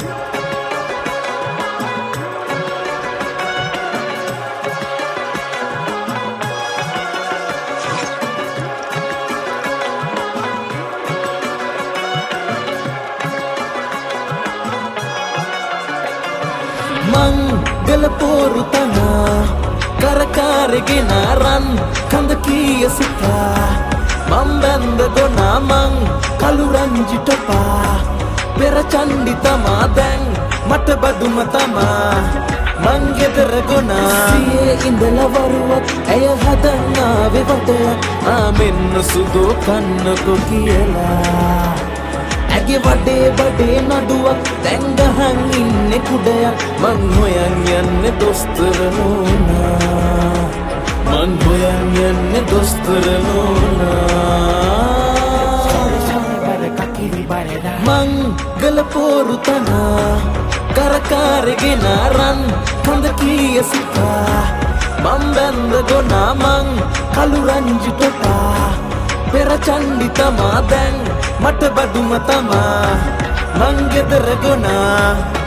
मंगल पोरुतना කරකාරගෙන රන් කඳ කීය සිතා මම් බැන්ද ගොනා මං කළු රංජි ටොපා පෙර චණ්ඩි තමා දැන් මට බදුම තමා මං ගෙදර ගොනා සියේ ඉඳලා වරුවක් ඇය හදන්න ආවේ වටයක් මෙන්න සුදු කන්නකෝ කියලා ඇගේ වඩේ බඩේ නඩුවක් දැන් ගහන් ඉන්නේ කුඩයක් මං හොයන් යන්නේ දොස්තර නෝනා මං හොයන් යන්නේ දොස්තර නෝනා මංගල පොරුතනා කරකාරගෙන රන් කඳ කීය සිතා මම් බැන්ද ගොනා මං කළු රංජි ටොපා පෙර චණ්ඩි තමා දැන් මට බදුම තමා මං ගෙදර ගොනා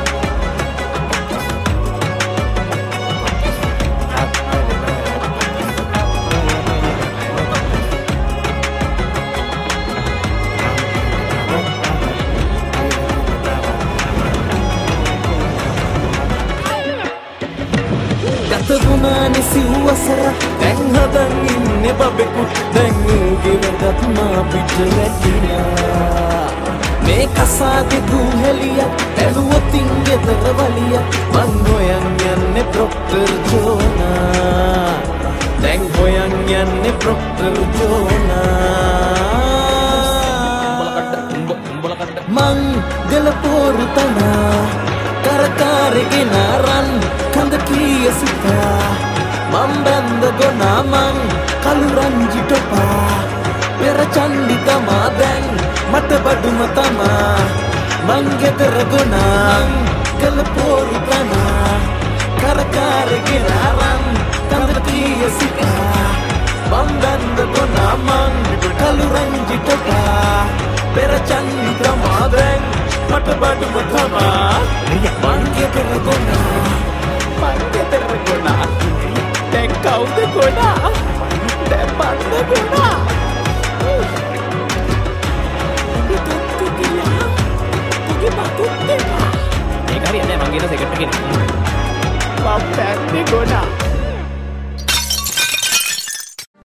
ගත වුණානේ සිව්වසර දැන් හදන් ඉන්නේ බබෙකු දැන් ඌගේ වැඩත් මා පිට වැටිලා මේ කසාදේ දුහෙලියක් ඇලුවොතින් ගෙදර වලියක් මං හොයන් යන්නේ ප්‍රොක්ටර් ජෝනා දැන් හොයන් යන්නේ ප්‍රොක්ටර් ජෝනා මංගල පොරුතනා කරකාරගෙන රන් කඳ කීය සිතා මම් බැන්ද ගොනා මං කළු රංජි ටොපා පෙර චණ්ඩි තමා දැන් මට බදුම තමා මං ගෙදර ගොනා කළ පොරුතනා කරකාරගෙන රන් කඳ කීය සිතා මම් බැන්ද ගොනා මං කළු රංජි ටොපා පෙර චණ්ඩි තමා දැන් මට බදුම තමා මං ගෙදර ගොනා දැන් කවුද ගොනා